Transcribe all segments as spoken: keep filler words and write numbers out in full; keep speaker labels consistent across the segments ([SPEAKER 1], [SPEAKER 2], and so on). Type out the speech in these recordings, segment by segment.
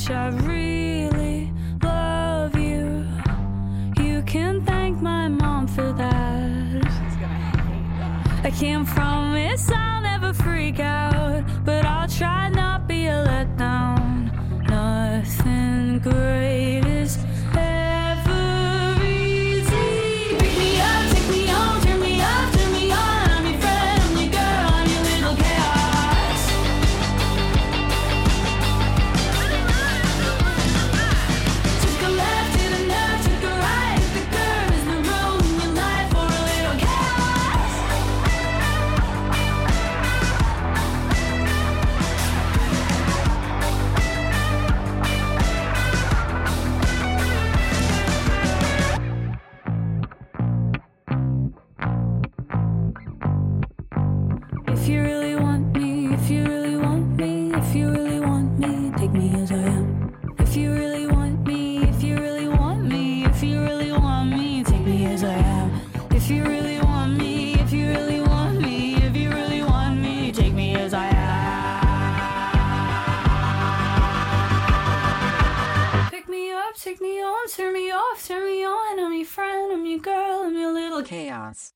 [SPEAKER 1] much I really love you. You can thank my mom for that.
[SPEAKER 2] She's gonna hate that.
[SPEAKER 1] I can't promise I'll never freak out, but I'll try not be a letdown. Nothing great is ever easy. Pick me up, take me home, turn me up, turn me on. I'm your friend, I'm your girl, I'm your little chaos. Took a left, hit a nerve, took a right, hit the curve. Is there room in your life for a little chaos? If you really want me, if you really want me, if you really want me, take me as I am. If you really want me, if you really want me, if you really want me, take me as I am. If you really want me, if you really want me, if you really want me, take me as I am. Pick me up, take me on, turn me off, turn me on. I'm your friend, I'm your girl, I'm your little
[SPEAKER 2] Chaos.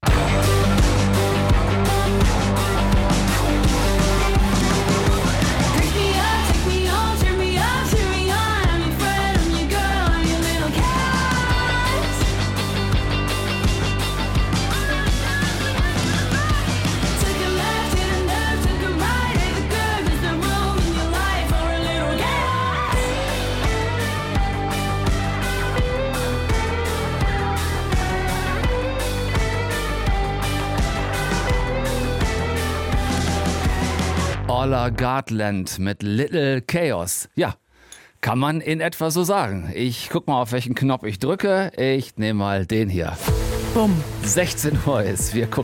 [SPEAKER 1] Pick me up, take me on, turn me up, turn me on. I'm your friend, I'm your girl, I'm your little chaos. Took a left, hit a nerve, took a right, hit the curve. Is there room in your life for a little chaos?
[SPEAKER 3] Orla Gartland mit Little Chaos. Ja, kann man in etwa so sagen. Ich guck mal, auf welchen Knopf ich drücke. Ich nehme mal den hier.
[SPEAKER 2] Bumm.
[SPEAKER 3] sechzehn Uhr ist. Wir gucken